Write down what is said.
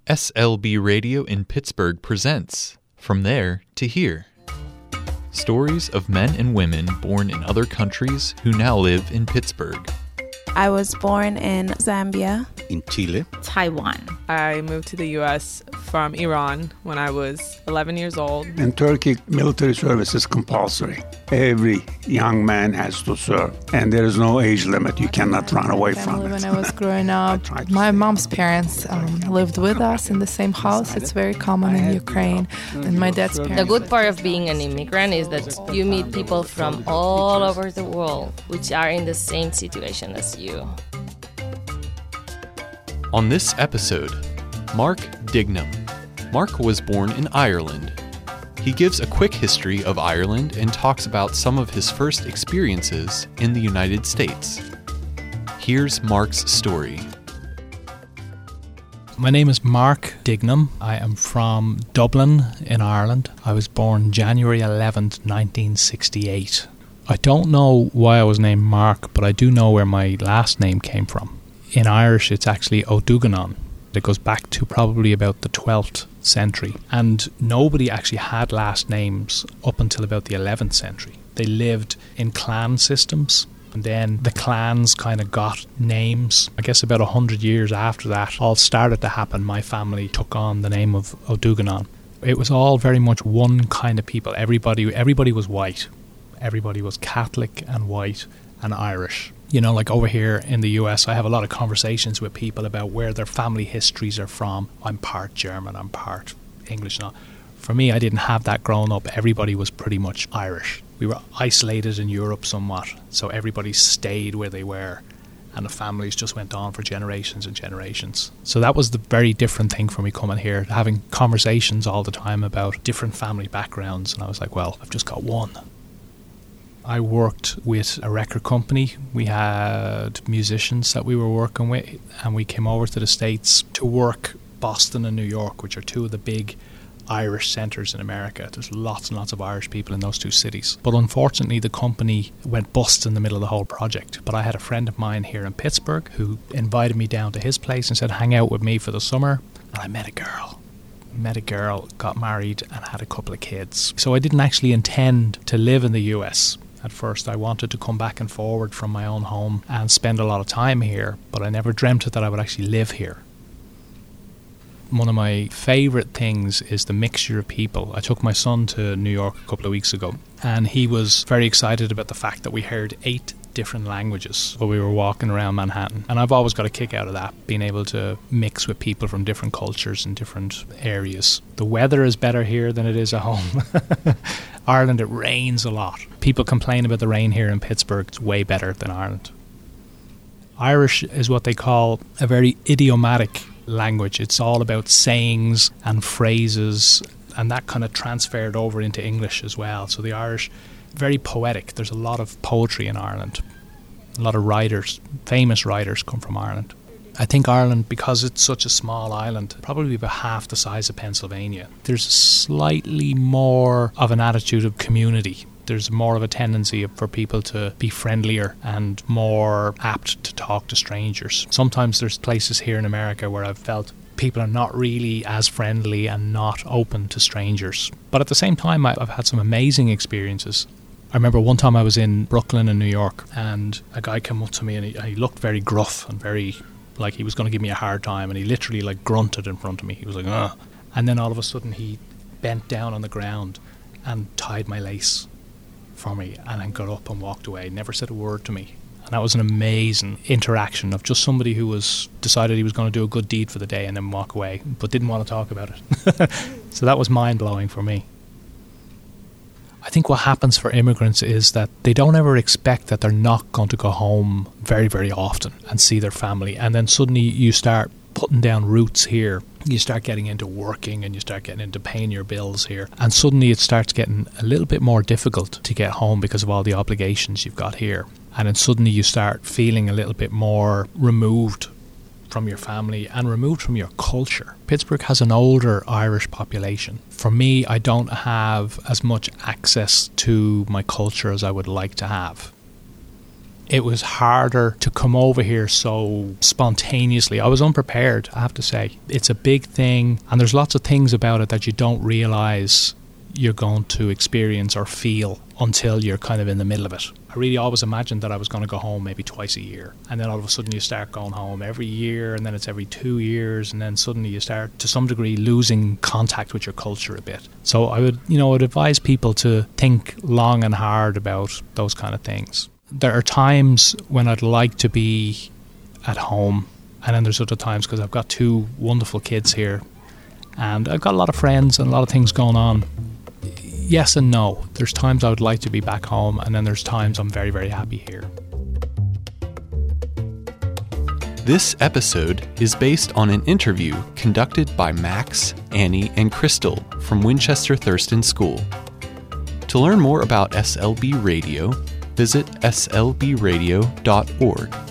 SLB Radio in Pittsburgh presents From There to Here. Stories of men and women born in other countries who now live in Pittsburgh. I was born in Zambia. In Chile. Taiwan. I moved to the U.S. from Iran when I was 11 years old. In Turkey, military service is compulsory. Every young man has to serve, and there is no age limit. You cannot run away from it. When I was growing up, my mom's parents lived with us in the same house. It's very common in Ukraine. And my dad's parents. The good part of being an immigrant is that you meet people from all over the world which are in the same situation as you. On this episode, Mark Dignam. Mark was born in Ireland. He gives a quick history of Ireland and talks about some of his first experiences in the United States. Here's Mark's story. My name is Mark Dignam. I am from Dublin in Ireland. I was born January 11th, 1968. I don't know why I was named Mark, but I do know where my last name came from. In Irish, it's actually O'Duganon. It goes back to probably about the 12th century. And nobody actually had last names up until about the 11th century. They lived in clan systems, and then the clans kind of got names. I guess about 100 years after that all started to happen, my family took on the name of O'Duganon. It was all very much one kind of people. Everybody was white. Everybody was Catholic and white and Irish. You know, like over here in the US, I have a lot of conversations with people about where their family histories are from. I'm part German, I'm part English and all. For me, I didn't have that growing up. Everybody was pretty much Irish. We were isolated in Europe somewhat, so everybody stayed where they were, and the families just went on for generations and generations. So that was the very different thing for me coming here, having conversations all the time about different family backgrounds, and I was like, well, I've just got one. I worked with a record company. We had musicians that we were working with, and we came over to the States to work Boston and New York, which are two of the big Irish centres in America. There's lots and lots of Irish people in those two cities. But unfortunately, the company went bust in the middle of the whole project. But I had a friend of mine here in Pittsburgh who invited me down to his place and said, hang out with me for the summer. And I met a girl, got married and had a couple of kids. So I didn't actually intend to live in the US. At first, I wanted to come back and forward from my own home and spend a lot of time here, but I never dreamt that I would actually live here. One of my favourite things is the mixture of people. I took my son to New York a couple of weeks ago, and he was very excited about the fact that we heard 8 different languages while we were walking around Manhattan. And I've always got a kick out of that, being able to mix with people from different cultures and different areas. The weather is better here than it is at home. Ireland, it rains a lot. People complain about the rain here in Pittsburgh. It's way better than Ireland. Irish is what they call a very idiomatic language. It's all about sayings and phrases, and that kind of transferred over into English as well. So the Irish, very poetic. There's a lot of poetry in Ireland. A lot of writers, famous writers, come from Ireland. I think Ireland, because it's such a small island, probably about half the size of Pennsylvania, there's slightly more of an attitude of community. There's more of a tendency for people to be friendlier and more apt to talk to strangers. Sometimes there's places here in America where I've felt people are not really as friendly and not open to strangers. But at the same time, I've had some amazing experiences. I remember one time I was in Brooklyn in New York, and a guy came up to me and he looked very gruff and very like he was going to give me a hard time, and he literally like grunted in front of me. He was like, ugh. And then all of a sudden he bent down on the ground and tied my lace for me, and then got up and walked away, never said a word to me. And that was an amazing interaction of just somebody who was decided he was going to do a good deed for the day and then walk away, but didn't want to talk about it. So that was mind-blowing for me. I think what happens for immigrants is that they don't ever expect that they're not going to go home very, very often and see their family. And then suddenly you start putting down roots here. You start getting into working and you start getting into paying your bills here. And suddenly it starts getting a little bit more difficult to get home because of all the obligations you've got here. And then suddenly you start feeling a little bit more removed from your family and removed from your culture. Pittsburgh has an older Irish population. For me, I don't have as much access to my culture as I would like to have. it was harder to come over here so spontaneously. I was unprepared, I have to say. It's a big thing, and there's lots of things about it that you don't realise you're going to experience or feel until you're kind of in the middle of it. I really always imagined that I was going to go home maybe twice a year, and then all of a sudden you start going home every year, and then it's every 2 years, and then suddenly you start to some degree losing contact with your culture a bit. So I would advise people to think long and hard about those kind of things. There are times when I'd like to be at home, and then there's other times, because I've got 2 wonderful kids here and I've got a lot of friends and a lot of things going on. Yes and no. There's times I would like to be back home, and then there's times I'm very, very happy here. This episode is based on an interview conducted by Max, Annie, and Crystal from Winchester Thurston School. To learn more about SLB Radio, visit slbradio.org.